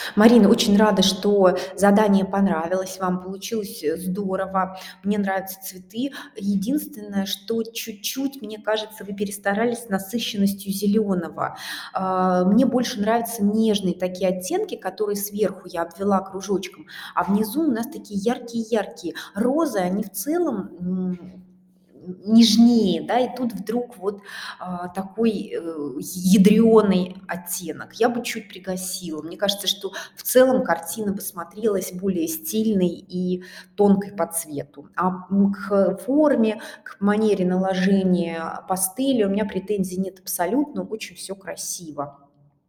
Марина, очень рада, что задание понравилось вам, получилось здорово. Мне нравятся цветы. Единственное, что чуть-чуть, мне кажется, вы перестарались с насыщенностью зеленого. Мне больше нравятся нежные такие оттенки, которые сверху я обвела кружочком, а внизу у нас такие яркие-яркие. Розы, они в целом нежнее, да, и тут вдруг вот такой ядреный оттенок. Я бы чуть пригасила. Мне кажется, что в целом картина бы смотрелась более стильной и тонкой по цвету. А к форме, к манере наложения пастели у меня претензий нет абсолютно, очень все красиво.